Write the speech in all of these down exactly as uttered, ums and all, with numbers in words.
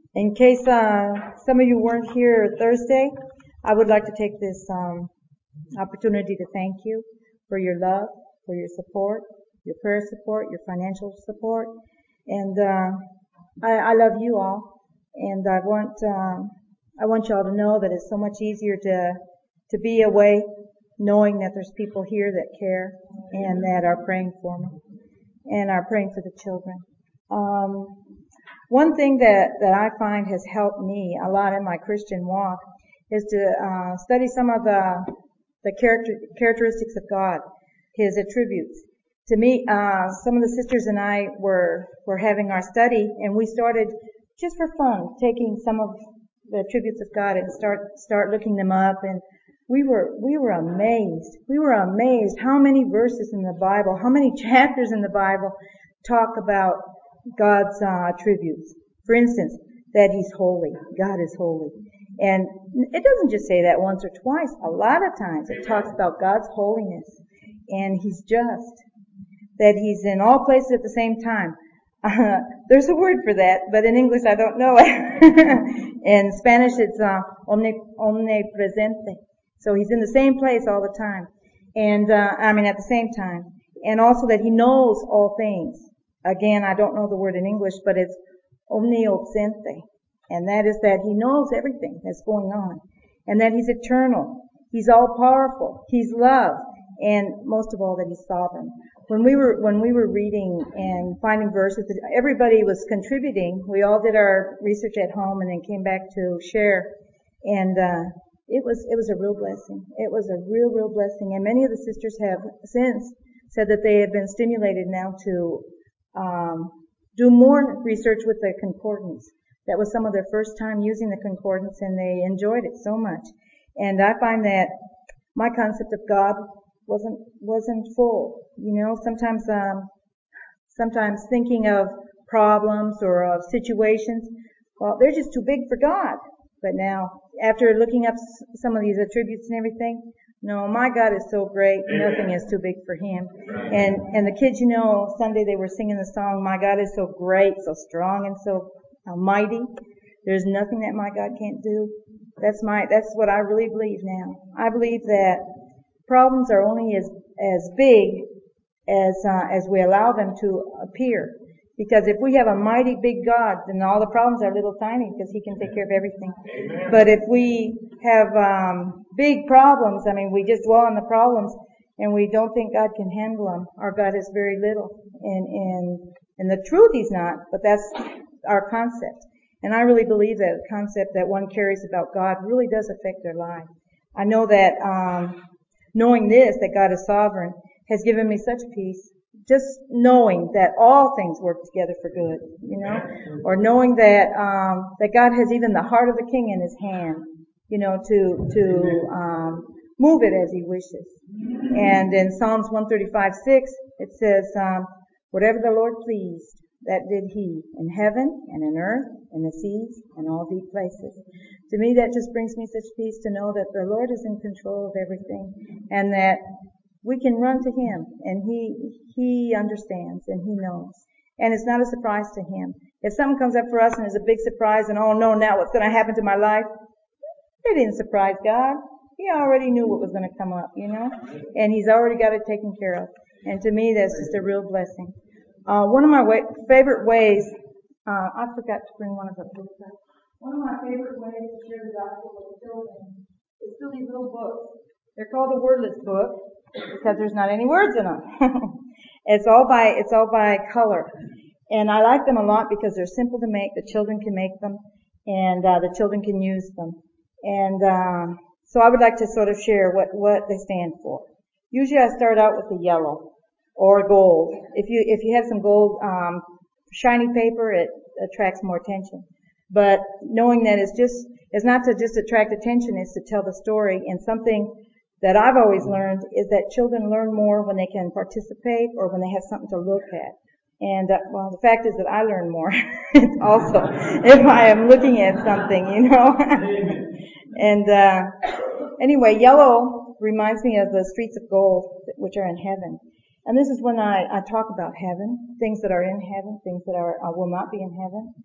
In case uh, some of you weren't here Thursday, I would like to take this um, opportunity to thank you for your love, for your support, your prayer support, your financial support, and uh, I, I love you all. And I want um, I want y'all to know that it's so much easier to to be away, knowing that there's people here that care and that are praying for me and are praying for the children. Um, One thing that, that I find has helped me a lot in my Christian walk is to uh, study some of the the character, characteristics of God, His attributes. To me, uh, some of the sisters and I were were having our study, and we started just for fun taking some of the attributes of God and start start looking them up, and we were we were amazed. We were amazed how many verses in the Bible, how many chapters in the Bible talk about God's uh, attributes. For instance, that He's holy. God is holy. And it doesn't just say that once or twice. A lot of times it talks about God's holiness. And He's just. That He's in all places at the same time. Uh, there's a word for that, but in English I don't know it. In Spanish it's uh, omnipresente. So He's in the same place all the time. And, uh, I mean at the same time. And also that He knows all things. Again, I don't know the word in English, but it's omnipresente. And that is that He knows everything that's going on. And that He's eternal. He's all powerful. He's love. And most of all that He's sovereign. When we were, when we were reading and finding verses, everybody was contributing. We all did our research at home and then came back to share. And, uh, it was, it was a real blessing. It was a real, real blessing. And many of the sisters have since said that they have been stimulated now to Um, do more research with the concordance. That was some of their first time using the concordance, and they enjoyed it so much. And I find that my concept of God wasn't wasn't full. You know, sometimes um, sometimes thinking of problems or of situations, well, they're just too big for God. But now, after looking up some of these attributes and everything, no, my God is so great, nothing is too big for Him. And, and the kids, you know, Sunday they were singing the song, my God is so great, so strong, and so mighty. There's nothing that my God can't do. That's my, that's what I really believe now. I believe that problems are only as, as big as, uh, as we allow them to appear. Because if we have a mighty big God, then all the problems are little tiny because He can take care of everything. Amen. But if we have um big problems, I mean, we just dwell on the problems and we don't think God can handle them, our God is very little. And, and, and the truth He's not, but that's our concept. And I really believe that concept that one carries about God really does affect their life. I know that um knowing this, that God is sovereign, has given me such peace. Just knowing that all things work together for good, you know, or knowing that um that God has even the heart of the king in His hand, you know, to to um move it as He wishes. And in Psalms one thirty-five six, it says, um, whatever the Lord pleased, that did He in heaven and in earth, in the seas and all deep places. To me, that just brings me such peace to know that the Lord is in control of everything, and that we can run to Him, and He, He understands, and He knows. And it's not a surprise to Him. If something comes up for us and is a big surprise, and oh no, now what's going to happen to my life? It didn't surprise God. He already knew what was going to come up, you know? And He's already got it taken care of. And to me, that's just a real blessing. Uh, one of my way, favorite ways, uh, I forgot to bring one of the books up. One of my favorite ways to share the gospel with children is through these little books. They're called the Wordless Book, because there's not any words in them. It's all by, it's all by color. And I like them a lot because they're simple to make. The children can make them, and uh, the children can use them. And um, so I would like to sort of share what, what they stand for. Usually I start out with the yellow or gold. If you, if you have some gold, um, shiny paper, it attracts more attention. But knowing that it's just, it's not to just attract attention, it's to tell the story. And something that I've always learned is that children learn more when they can participate or when they have something to look at. And, uh, well, the fact is that I learn more also if I am looking at something, you know. And, uh, anyway, yellow reminds me of the streets of gold, which are in heaven. And this is when I, I talk about heaven, things that are in heaven, things that are, uh, will not be in heaven.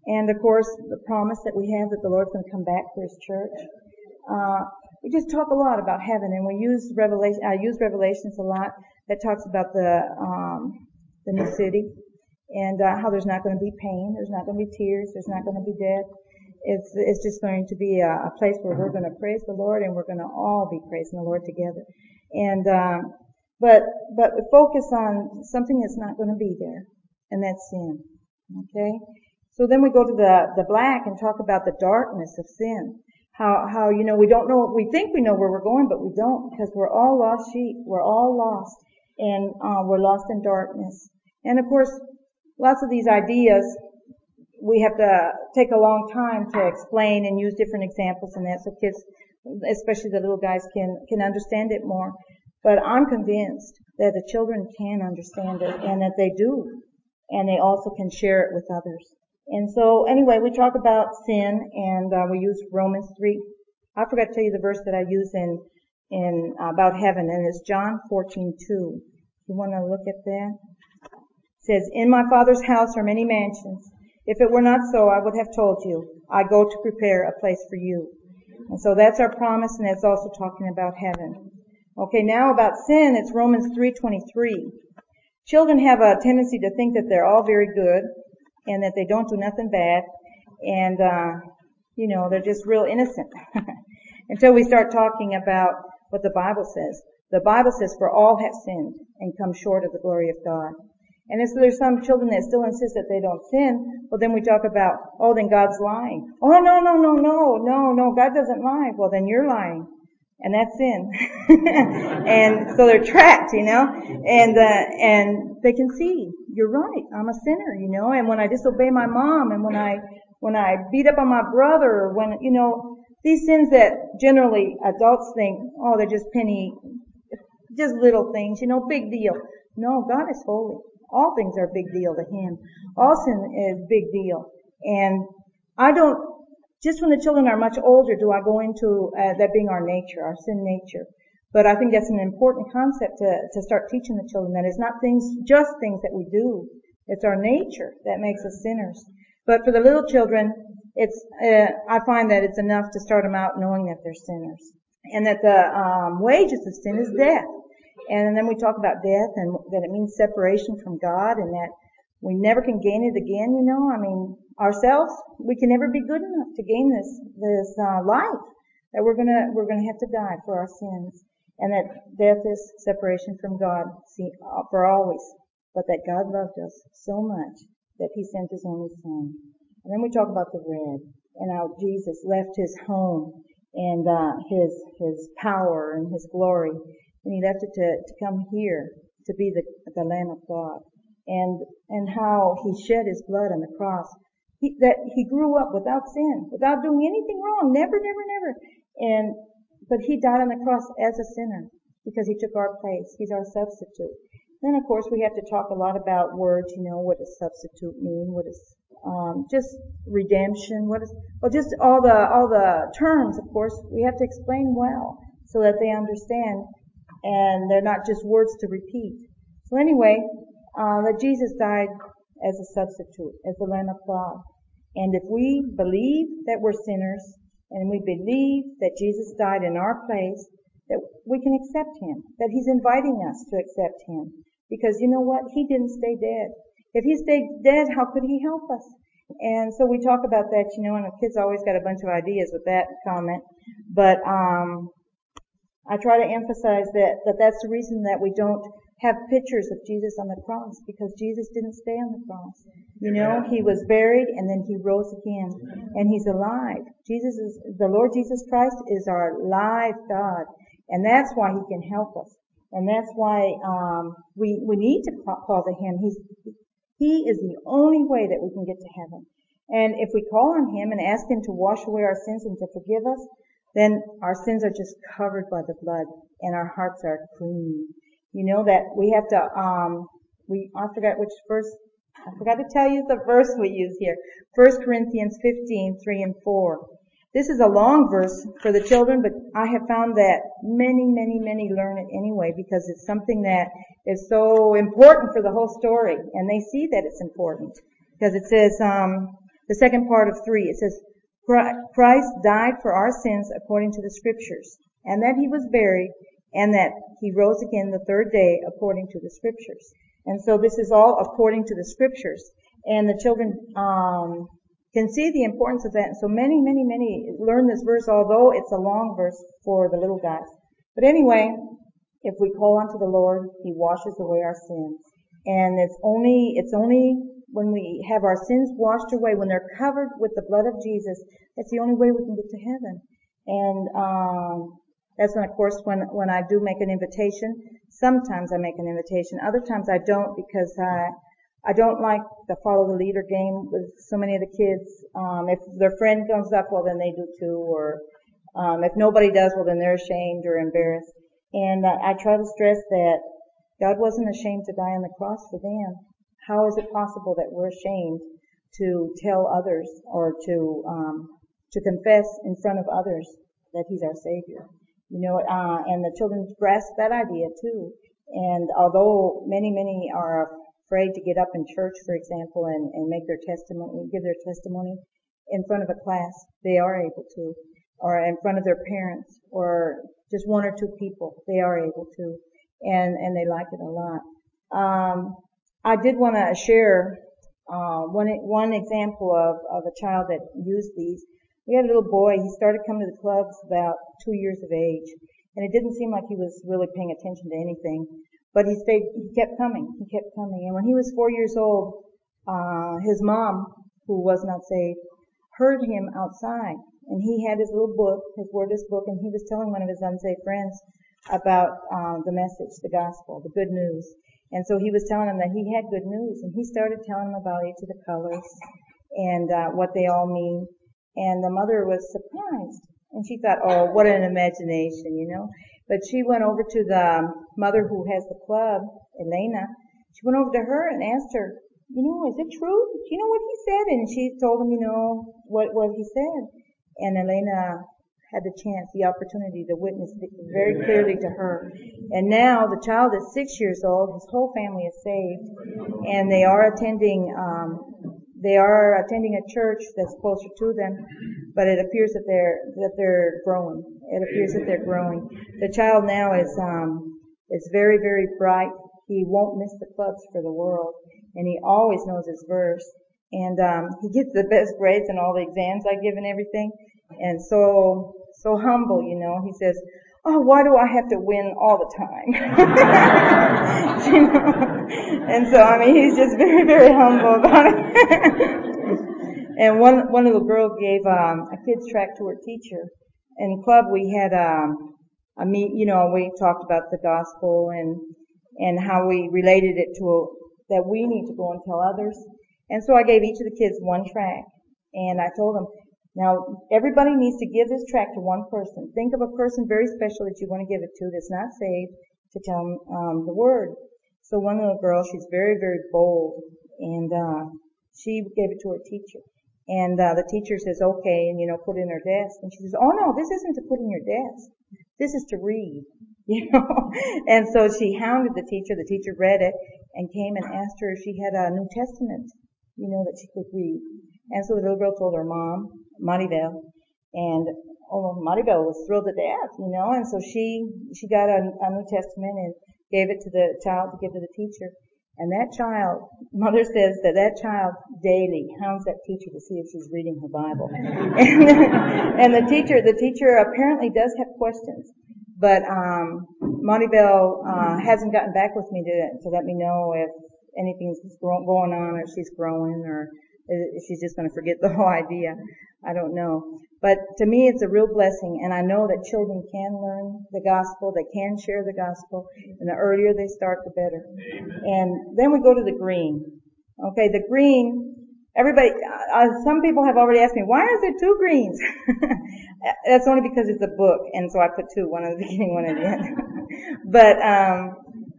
And of course, the promise that we have that the Lord's going to come back for His church. Uh, we just talk a lot about heaven, and we use Revelation. I use Revelations a lot that talks about the um, the new city, and uh, how there's not going to be pain, there's not going to be tears, there's not going to be death. It's it's just going to be a, a place where we're going to praise the Lord, and we're going to all be praising the Lord together. And uh, but but we focus on something that's not going to be there, and that's sin. Okay. So then we go to the the black and talk about the darkness of sin. How how you know we don't know we think we know where we're going, but we don't, because we're all lost sheep. We're all lost, and uh, we're lost in darkness. And of course, lots of these ideas we have to take a long time to explain and use different examples and that, so kids, especially the little guys, can can understand it more. But I'm convinced that the children can understand it, and that they do, and they also can share it with others. And so, anyway, we talk about sin, and uh, we use Romans three. I forgot to tell you the verse that I use in in uh, about heaven, and it's John fourteen two. You want to look at that? It says, "In my Father's house are many mansions. If it were not so, I would have told you. I go to prepare a place for you." And so that's our promise, and that's also talking about heaven. Okay, now about sin, it's Romans three twenty-three. Children have a tendency to think that they're all very good, and that they don't do nothing bad, and, uh, you know, they're just real innocent. Until we start talking about what the Bible says. The Bible says, "For all have sinned and come short of the glory of God." And if there's some children that still insist that they don't sin, well, then we talk about, oh, then God's lying. Oh, no, no, no, no, no, no, God doesn't lie. Well, then you're lying. And that's sin. And so they're trapped, you know, and, uh, and they can see, you're right, I'm a sinner, you know, and when I disobey my mom, and when I, when I beat up on my brother, or when, you know, these sins that generally adults think, oh, they're just penny, just little things, you know, big deal. No, God is holy. All things are a big deal to Him. All sin is big deal. And I don't, just when the children are much older, do I go into uh, that being our nature, our sin nature. But I think that's an important concept to, to start teaching the children, that it's not things, just things that we do. It's our nature that makes us sinners. But for the little children, it's, uh, I find that it's enough to start them out knowing that they're sinners. And that the um, wages of sin is death. And then we talk about death, and that it means separation from God, and that we never can gain it again, you know. I mean, ourselves, we can never be good enough to gain this, this, uh, life. That we're gonna, we're gonna have to die for our sins. And that death is separation from God, see, for always. But that God loved us so much that He sent His only Son. And then we talk about the red, and how Jesus left His home, and, uh, His, His power and His glory. And He left it to, to come here to be the, the Lamb of God. And, and how He shed His blood on the cross. He, that He grew up without sin, without doing anything wrong. Never, never, never. And, but He died on the cross as a sinner because He took our place. He's our substitute. Then of course we have to talk a lot about words, you know, what does substitute mean? What is, um, just redemption? What is, well, just all the, all the terms, of course, we have to explain well so that they understand. And they're not just words to repeat. So anyway, uh, that Jesus died as a substitute, as the Lamb of God. And if we believe that we're sinners, and we believe that Jesus died in our place, that we can accept Him, that He's inviting us to accept Him. Because you know what? He didn't stay dead. If He stayed dead, how could He help us? And so we talk about that, you know, and the kids always got a bunch of ideas with that comment. But, um, I try to emphasize that, that that's the reason that we don't have pictures of Jesus on the cross, because Jesus didn't stay on the cross. You know, He was buried and then He rose again, and He's alive. Jesus is, the Lord Jesus Christ is our live God, and that's why He can help us. And that's why, um, we, we need to call to Him. He's, He is the only way that we can get to heaven. And if we call on Him and ask Him to wash away our sins and to forgive us, then our sins are just covered by the blood, and our hearts are clean. You know that we have to, um, we, I forgot which verse, I forgot to tell you the verse we use here. First Corinthians fifteen, three and four. This is a long verse for the children, but I have found that many, many, many learn it anyway, because it's something that is so important for the whole story, and they see that it's important. Because it says, um, the second part of three, it says, Christ died for our sins according to the Scriptures, and that he was buried, and that he rose again the third day according to the Scriptures. And so this is all according to the Scriptures. And the children um can see the importance of that. And so many, many, many learn this verse, although it's a long verse for the little guys. But anyway, if we call unto the Lord, he washes away our sins. And it's only, it's only when we have our sins washed away, when they're covered with the blood of Jesus, that's the only way we can get to heaven. And um that's when, of course, when when I do make an invitation, sometimes I make an invitation. Other times I don't, because I I don't like the follow the leader game with so many of the kids. Um if their friend comes up, well then they do too, or um if nobody does, well then they're ashamed or embarrassed. And uh, I try to stress that God wasn't ashamed to die on the cross for them. How is it possible that we're ashamed to tell others or to um to confess in front of others that he's our Savior? You know, uh and the children grasp that idea too. And although many, many are afraid to get up in church, for example, and, and make their testimony, give their testimony in front of a class, they are able to, or in front of their parents, or just one or two people, they are able to, and and they like it a lot. Um, I did want to share uh, one one example of of a child that used these. We had a little boy. He started coming to the clubs about two years of age, and it didn't seem like he was really paying attention to anything. But he stayed. He kept coming. He kept coming. And when he was four years old, uh his mom, who was not saved, heard him outside, and he had his little book, his wordless book, and he was telling one of his unsaved friends about uh, the message, the gospel, the good news. And so he was telling him that he had good news, and he started telling him about each of the colors and uh, what they all mean. And the mother was surprised, and she thought, oh, what an imagination, you know. But she went over to the mother who has the club, Elena. She went over to her and asked her, you know, is it true? Do you know what he said? And she told him, you know, what, what he said. And Elena had the chance, the opportunity to witness very clearly to her. And now the child is six years old. His whole family is saved, and they are attending, um, they are attending a church that's closer to them. But it appears that they're that they're growing. It appears that they're growing. The child now is um is very, very bright. He won't miss the clubs for the world, and he always knows his verse. And um he gets the best grades in all the exams I give and everything. And so so humble, you know. He says, oh, why do I have to win all the time? You know? And so, I mean, he's just very, very humble about it. And one one little girl gave um, a kids track to her teacher. In club, we had um, a meet, you know, we talked about the gospel and and how we related it to a, that we need to go and tell others. And so I gave each of the kids one track, and I told them, now, everybody needs to give this tract to one person. Think of a person very special that you want to give it to that's not saved, to tell them um, the word. So one little girl, she's very, very bold, and uh she gave it to her teacher. And uh the teacher says, okay, and, you know, put it in her desk. And she says, oh, no, this isn't to put in your desk. This is to read, you know. And so she hounded the teacher. The teacher read it and came and asked her if she had a New Testament, you know, that she could read. And so the little girl told her mom, Maribel, and oh, Maribel was thrilled to death, you know, and so she she got a, a New Testament and gave it to the child to give to the teacher. And that child, mother says that that child daily hounds that teacher to see if she's reading her Bible. and, and the teacher, the teacher apparently does have questions, but um Maribel uh, hasn't gotten back with me to to let me know if anything's going on, or she's growing, or she's just going to forget the whole idea. I don't know. But to me, it's a real blessing, and I know that children can learn the gospel. They can share the gospel, and the earlier they start, the better. And then we go to the green. Okay, the green, everybody, uh, some people have already asked me, why is there two greens? That's only because it's a book, and so I put two, one at the beginning, one at the end. But um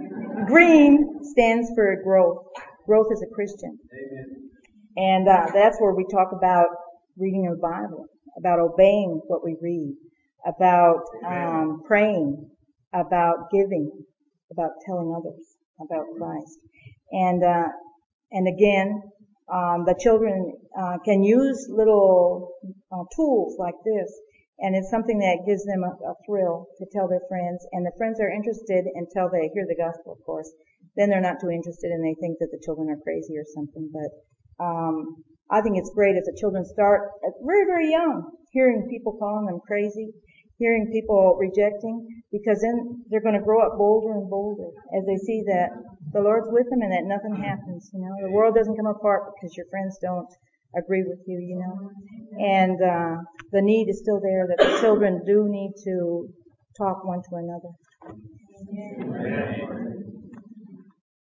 green stands for growth. Growth as a Christian. Amen. And uh, that's where we talk about reading the Bible, about obeying what we read, about um, praying, about giving, about telling others about Christ. And uh, and again, Um, the children uh, can use little uh, tools like this, and it's something that gives them a, a thrill to tell their friends, and the friends are interested until they hear the gospel, of course. Then they're not too interested, and they think that the children are crazy or something. But um, I think it's great if the children start at very, very young, hearing people calling them crazy, hearing people rejecting, because then they're going to grow up bolder and bolder as they see that the Lord's with them and that nothing happens. You know, the world doesn't come apart because your friends don't agree with you. You know, and uh, the need is still there that the children do need to talk one to another.